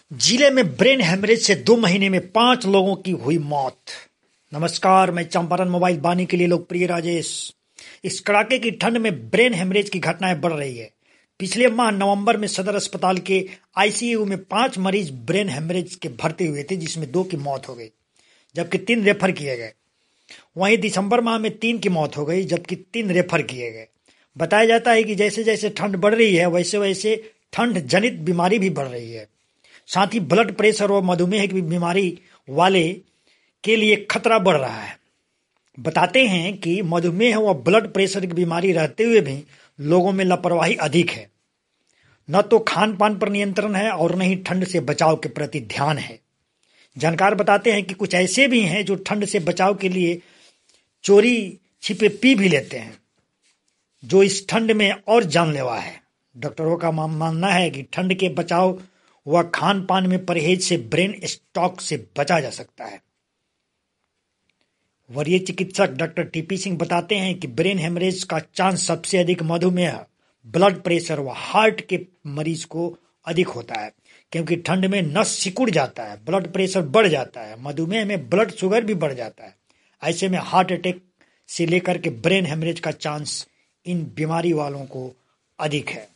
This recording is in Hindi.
जिले में ब्रेन हेमरेज से 2 महीने में 5 लोगों की हुई मौत। नमस्कार, मैं चंपारण मोबाइल बानी के लिए लोकप्रिय राजेश। इस कड़ाके की ठंड में ब्रेन हेमरेज की घटनाएं बढ़ रही है। पिछले माह नवंबर में सदर अस्पताल के आईसीयू में 5 मरीज ब्रेन हेमरेज के भर्ती हुए थे, जिसमें 2 की मौत हो गई जबकि 3 रेफर किए गए। वहीं दिसंबर माह में 3 की मौत हो गई जबकि 3 रेफर किए गए। बताया जाता है कि जैसे जैसे ठंड बढ़ रही है वैसे वैसे ठंड जनित बीमारी भी बढ़ रही है। साथ ही ब्लड प्रेशर और मधुमेह की बीमारी वाले के लिए खतरा बढ़ रहा है। बताते हैं कि मधुमेह व ब्लड प्रेशर की बीमारी रहते हुए भी लोगों में लापरवाही अधिक है। न तो खान पान पर नियंत्रण है और न ही ठंड से बचाव के प्रति ध्यान है। जानकार बताते हैं कि कुछ ऐसे भी हैं जो ठंड से बचाव के लिए चोरी छिपे पी भी लेते हैं, जो इस ठंड में और जानलेवा है। डॉक्टरों का मानना है कि ठंड के बचाव व खान पान में परहेज से ब्रेन स्ट्रोक से बचा जा सकता है। वरीय चिकित्सक डॉक्टर टीपी सिंह बताते हैं कि ब्रेन हेमरेज का चांस सबसे अधिक मधुमेह, ब्लड प्रेशर व हार्ट के मरीज को अधिक होता है, क्योंकि ठंड में नस सिकुड़ जाता है, ब्लड प्रेशर बढ़ जाता है, मधुमेह में ब्लड शुगर भी बढ़ जाता है। ऐसे में हार्ट अटैक से लेकर के ब्रेन हेमरेज का चांस इन बीमारी वालों को अधिक है।